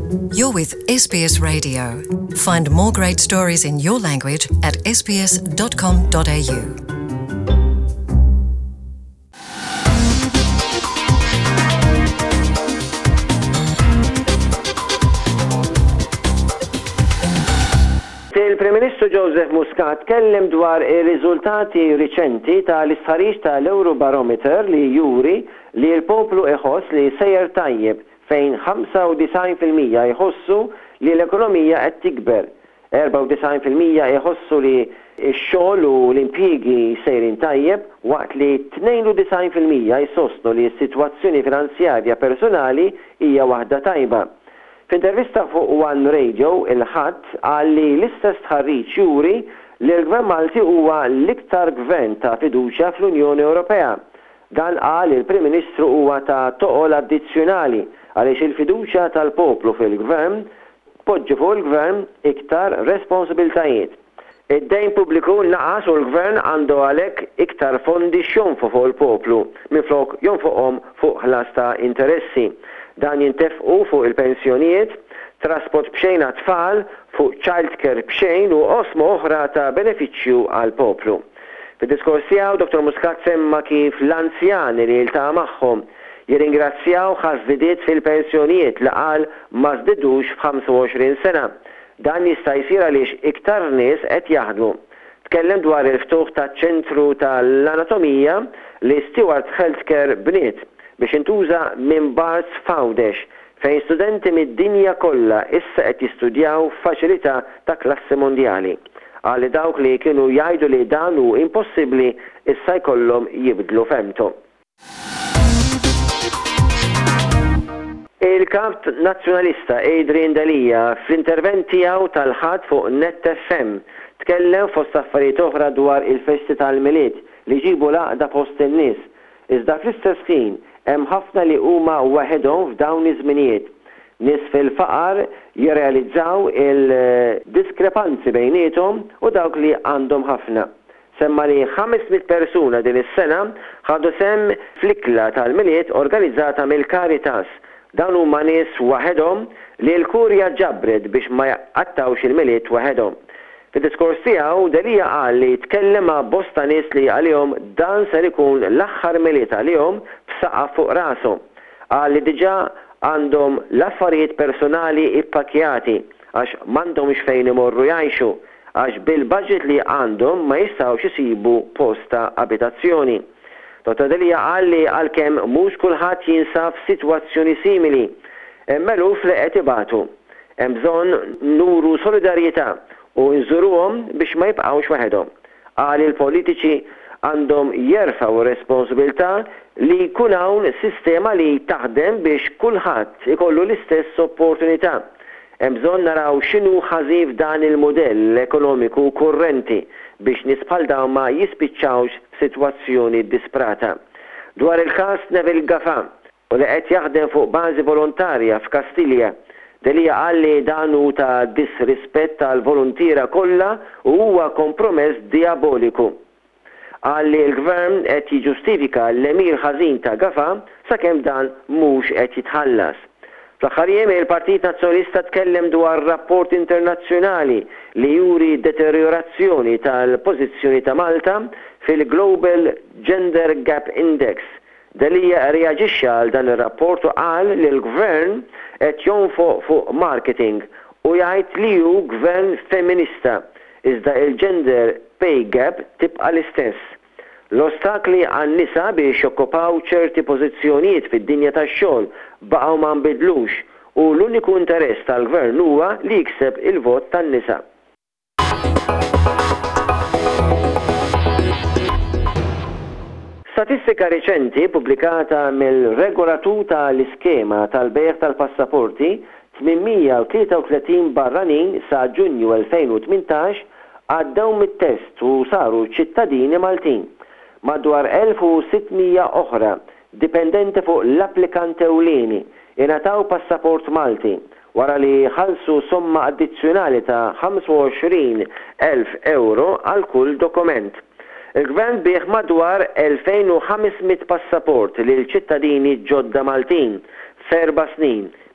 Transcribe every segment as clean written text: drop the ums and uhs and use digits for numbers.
You're with SBS Radio. Find more great stories in your language at sbs.com.au. Il-Prim Ministru Joseph Muscat kellem dwar ir-riżultati riċenti tal-istħarriġ tal-Eurobarometer li juri li l-poplu iħoss li sejjer tajjeb fejn 95% jħossu li l-ekonomija qed tikber, 94% jħossu li x-xogħol u l-impjiegi sejrin tajjeb, waqt li 92% jsostnu li s-sitwazzjoni finanzjarja personali hija waħda tajba. F'intervista fuq One Radio, il-ħadd qal li l-istess tħarriġ juri li l-Gvern Malti huwa l-iktar gvern ta' fiduċja fl-Unjoni Ewropea. Dan qal il-Prim Ministru huwa ta' toqol addizzjonali għaliex il-fiduċja tal-poplu fil-Gvern poġġi fuq il-Gvern iktar responsabiltajiet. Id-dejn pubbliku naqas u l-Gvern għandu għalhekk iktar fondi xjonfu fuq il-poplu minflok jonfoqhom fuq ħlas ta' interessi. Dan jintefqu fuq il-pensjonijiet, trasport bxejn għat-tfal, fuq childcare bxejn u osma oħra ta' benefiċċju għal-poplu. Fid-diskors tiegħu Dr. Muscat semma kif l-anzjani li jiltaqa' magħhom jirringrazzjaw ħażidiet fil-pensjonijiet li qal ma żdidux f'25 sena. Dan jista' jsir għaliex iktar nies qed jaħdmu. Tkellem dwar il-ftuħ taċ-ċentru tal-anatomija li Stewart Healthcare bniet biex intuża minn Barts Fawdex fejn studenti mid-dinja kollha issa qed jistudjaw f'faċilità ta' klassi mondjali. Għal dawk li kienu jgħidu li dan hu impossibbli issa jkollhom jibdlu femtu. Il-kap nazzjonalista Adrian Dalija fl-intervent tiegħu tal-ħadd fuq Net FM tkellem fost affarijiet oħra dwar il-festi tal-miliet li jġibu laqda fost in-nies. Iżda fl-istess ħin hemm ħafna li huma waħedhom f'dawn iż-żminijiet. Nies fil-faqar jirrealizzaw il-diskrepanzi bejniethom u dawk li għandhom ħafna. Semma li 500 persuna din is-sena ħadu sem fl-ikla tal-miliet organizzata mill-Caritas. Dan huma nies waħedhom li l-kurja ġabred biex ma jaqattawx il-miliet waħedhom. Fid-diskors tiegħu Dalija qal li tkellem ma' bosta nies li għalihom dan ser ikun l-aħħar miliet għalihom b'saqaf fuq rashom. Qal li diġà għandhom l-affarijiet personali ippakjati għax m'għandhomx fejn imorru jgħixu għax bil-budget li għandhom ma jistgħux isibu posta abitazzjoni. Dr. Dalija qal li għalkemm mhux kulħadd jinsab f'sitwazzjoni simili, hemm eluf li qed ibatu. Hemm bżonn nuru solidarjetà u nżuruhom biex ma jibqgħux waħedhom. Qal il-politiċi għandhom jerfgħu responsabilità li jkun hawn sistema li taħdem biex kulħadd ikollu l-istess opportunità. Hemm bżonn naraw x'inhu ħażin f'dan il-mudell ekonomiku kurrenti biex nies bħal dawn ma jispiċċawx f'sitwazzjoni disprata. Dwar il-każ Neville Gafa u li qed jaħdem fuq bażi volontarja f'Kastilja, Dalija qal li dan hu ta' disrispett tal-volontiera kollha u huwa kompromess diaboliku. Qal li l-Gvern qed jiġġustifika l-emir ħażin ta' Gafa sakemm dan mhux qed jitħallas. Fl-aħħar jiem il-Partit Nazzjonalista tkellem dwar rapport internazzjonali li juri deteriorazzjoni tal-pożizzjoni ta' Malta fil-Global Gender Gap Index. Dalija reaġixxa għal dan ir-rapport u qal li l-Gvern qed jonfoq fuq marketing u jgħid li hu gvern feminista iżda il-gender pay gap tibqa' l-istess. L-ostakli għan-nisa biex jokkupaw ċerti pożizzjonijiet fid-dinja tax-xogħol baqgħu ma nbidlux u l-uniku interess tal-Gvern huwa li jikseb il-vot tan-nisa. Statistika riċenti pubblikata mill-regolatur tal-iskema tal-bejgħ tal-passaporti 833 barranin sa Ġunju 2018 għaddew mit-test u saru ċittadini Maltin. Madwar 1600 oħra dipendenti fuq l-applikant ewlieni ingħataw passaport Malti wara li ħallsu somma addizzjonali ta' 25,000 euro għal kull dokument. Il-Gvern bieħ madwar 2500 passaport lil ċittadini ġodda Maltin f'4 snin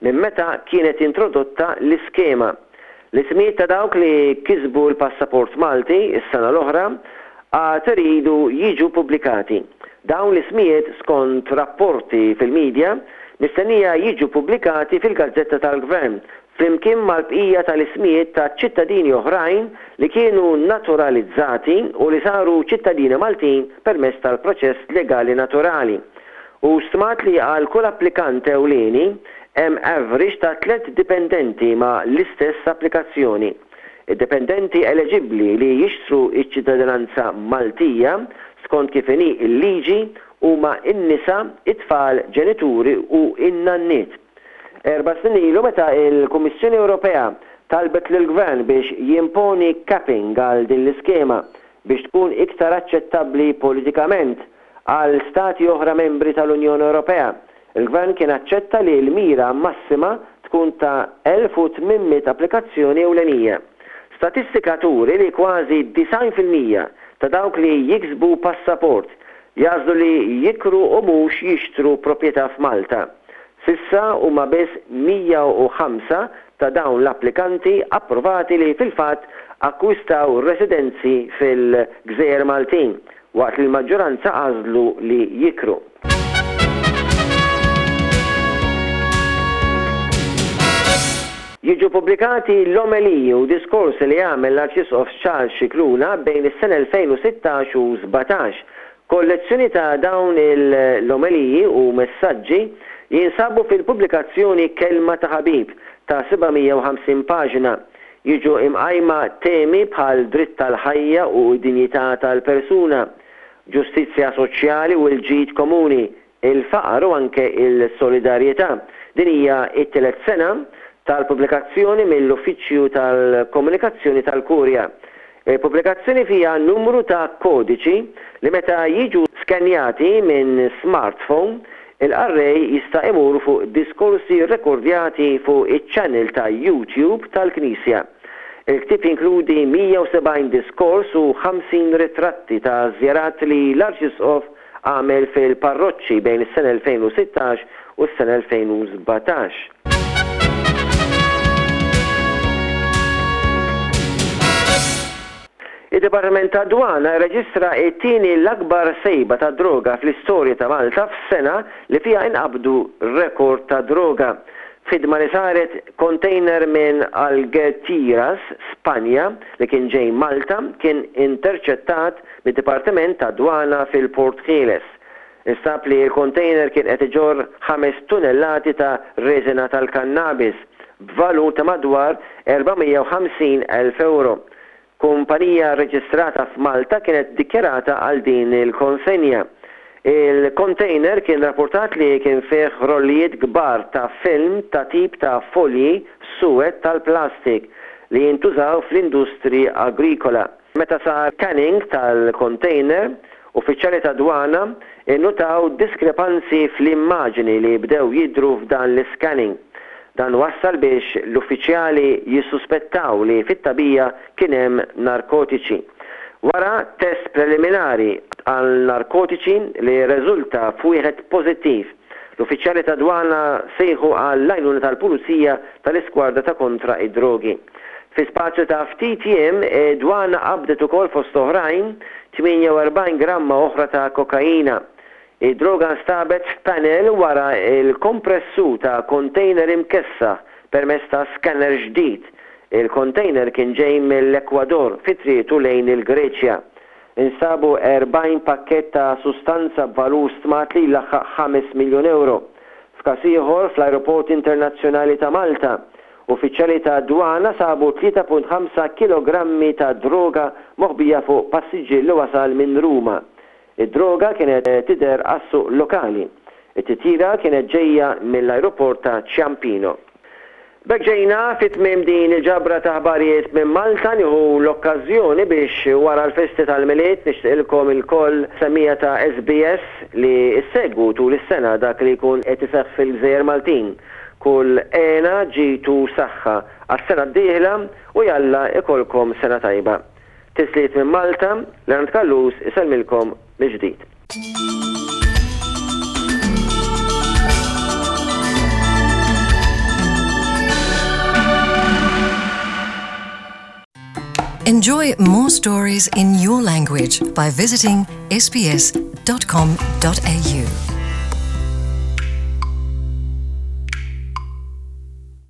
minn meta kienet introdotta l-iskema. L-ismijiet ta' dawk li kisbu l-passaport Malti is-sena l-oħra għad iridu jiġu pubblikati. Dawn l-ismijiet skont rapporti fil-medja mistennija jiġu pubblikati fil-Gazzetta tal-Gvern flimkien mal-bqija tal-ismijiet ta' ċittadini oħrajn li kienu naturalizzati u li saru ċittadini Maltin permezz tal-proċess legali naturali. U stmat li għal kull applikant ewlieni hemm average ta' 3 dipendenti ma' l-istess applikazzjoni. Id-dipendenti eligibbli li jixtru iċ-ċittadinanza Maltija skont kif inhi l-liġi huma n-nisa, it-tfal, ġenituri u in-nanniet. 4 snin ilu meta il-Kummissjoni Ewropea talbet lill-Gvern biex jimponi capping għal din l-iskema biex tkun iktar aċċettabbli politikament għal stati oħra membri tal-Unjoni Ewropea. Il-Gvern kien aċċetta li l-mira massima tkun ta' 1800 applikazzjoni ewlenija. Statistika turi li kważi 90% ta' dawk li jiksbu passaport jażlu li jikru u mhux jixtru proprjetà f'Malta. Sissa huma biss 105 ta' dawn l-applikanti approvati li fil-fatt akkwistaw residenzi fil-Gżejjer Maltin waqt li l-maġġoranza għażlu li jikru. Jiġu pubblikati l-omeliji u diskorsi li għamel l-Arċisqof Charles Scicluna bejn is-sena 2016 u 17. Kollezzjoni ta' dawn l-omeliji u messaġġi jinsabu fil-pubblikazzjoni Kelma ta' Ħabib ta' 750 paġna. Jiġu imqajma temi bħal dritt tal-ħajja u dinjità tal-persuna, ġustizzja soċjali u l-ġid komuni, il-faqar u anke il-solidarjetà. Din hija t-tielet sena tal-pubblikazzjoni mill-Uffiċċju tal-Komunikazzjoni tal-Kurja. Il-pubblikazzjoni fija numru ta' kodiċi li meta jiġu skanjati minn smartphone, il-qarrej jista' imur fuq diskorsi rekordjati fuq iċ-channel ta' YouTube tal-Knisja. Il-ktib inkludi 170 diskors u 50 ritratti ta' żjarat li l-Arċisqof għamel fil-parroċċi bejn is-sena 2016 u s-sena 2017. Il-Departiment ta' Dwana reġistra it-tieni l-akbar sejba ta' droga fl-istorja ta' Malta f'sena li fiha inqabdu rekord ta' droga. Fidma li saret container minn Algeciras, Spanja, li kien ġej Malta, kien interċettat mid-Dipartiment ta' Dwana fil-Port Ħieles. Instab li l-container kien qed iġorr 5 tunnellati ta' reżina tal-kannabis b'valur ta' madwar 450,000 euro. Kumpanija reġistrata f'Malta kienet dikjarata għal din il-konsenja. Il-container kien rapportat li kien fih rollijiet kbar ta' film ta' tip ta' folji suwed tal-plastik li jintużaw fl-industri agrikola. Meta sar scanning tal-container, uffiċjali ta' dwana innutaw diskrepanzi fl-immaġini li bdew jidru f'dan l-scanning. Dan wassal biex l-uffiċjali jissuspettaw li fit-tabija kien hemm narkotiċi. Wara test preliminari għal narkotiċi li reżulta f'wieħed pożittiv, l-uffiċjali ta' dwana sejħu għall-għajnuna tal-Pulizija tal-Iskwadra ta' kontra id-drogi. Fi spazju ta' ftit jiem, dwana qabdet ukoll fost oħrajn 48 gramma oħra ta' kokaina. Id-droga stabet f'panel wara il-kompressu ta' container imkessa permezz ta' scanner ġdid. Il-container kien ġej mill-Ekwador fitritu lejn il-Greċja. Instabu 40 pakket ta' sustanza b'valur stmat li laħħaq 5 miljun euro. F'każ ieħor fl-Ajruport Internazzjonali ta' Malta, uffiċjali ta' dwana sabu 3.5 kilogrammi ta' droga moħbija fuq passiġġier li wasal minn Ruma. Id-droga kienet tidher għas-suq lokali. It-titjira kienet ġejja mill-ajruport ta' Ciampino. Beġġejna fit-tmiem din il-ġabra ta' ħbarijiet minn Malta nieħu l-okkażjoni biex wara l-festi tal-miliet nixtieqilkom il-koll semmija ta' SBS li issegwu tul is-sena dak li jkun qed iseħħ fil-Gżejjer Maltin. Kull għena ġitu saħħa għas-sena d-dieħla u jalla ikolkom sena tajba. Tisliet minn Malta, Leonard Kallus isellmilkom mill-ġdid. Enjoy more stories in your language by visiting sbs.com.au.